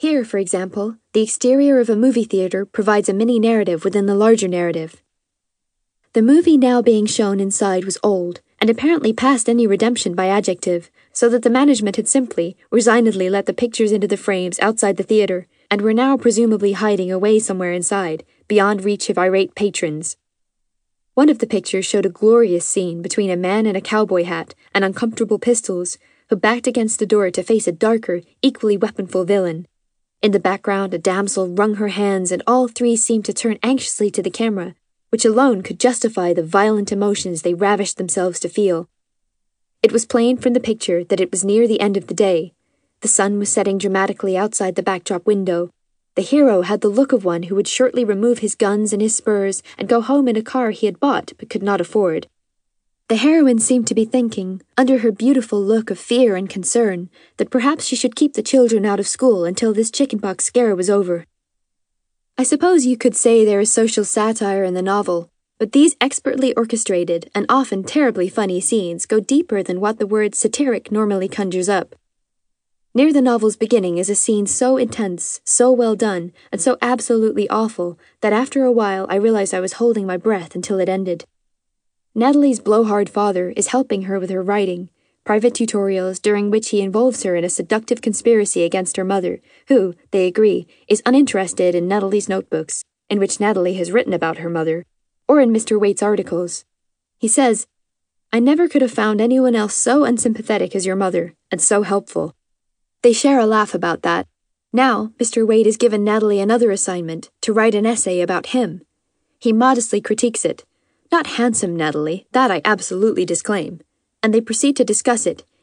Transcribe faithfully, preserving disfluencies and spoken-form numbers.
Here, for example, the exterior of a movie theater provides a mini-narrative within the larger narrative. The movie now being shown inside was old, and apparently past any redemption by adjective, so that the management had simply, resignedly let the pictures into the frames outside the theater, and were now presumably hiding away somewhere inside, beyond reach of irate patrons. One of the pictures showed a glorious scene between a man in a cowboy hat and uncomfortable pistols, who backed against the door to face a darker, equally weaponful villain. In the background, a damsel wrung her hands, and all three seemed to turn anxiously to the camera, which alone could justify the violent emotions they ravished themselves to feel. It was plain from the picture that it was near the end of the day. The sun was setting dramatically outside the backdrop window. The hero had the look of one who would shortly remove his guns and his spurs and go home in a car he had bought but could not afford. The heroine seemed to be thinking, under her beautiful look of fear and concern, that perhaps she should keep the children out of school until this chickenpox scare was over. I suppose you could say there is social satire in the novel, but these expertly orchestrated and often terribly funny scenes go deeper than what the word satiric normally conjures up. Near the novel's beginning is a scene so intense, so well done, and so absolutely awful that after a while I realized I was holding my breath until it ended. Natalie's blowhard father is helping her with her writing, private tutorials during which he involves her in a seductive conspiracy against her mother, who, they agree, is uninterested in Natalie's notebooks, in which Natalie has written about her mother, or in Mister Waite's articles. He says, "I never could have found anyone else so unsympathetic as your mother, and so helpful." They share a laugh about that. Now, Mister Waite has given Natalie another assignment, to write an essay about him. He modestly critiques it. Not handsome Natalie, that I absolutely disclaim. And they proceed to discuss it,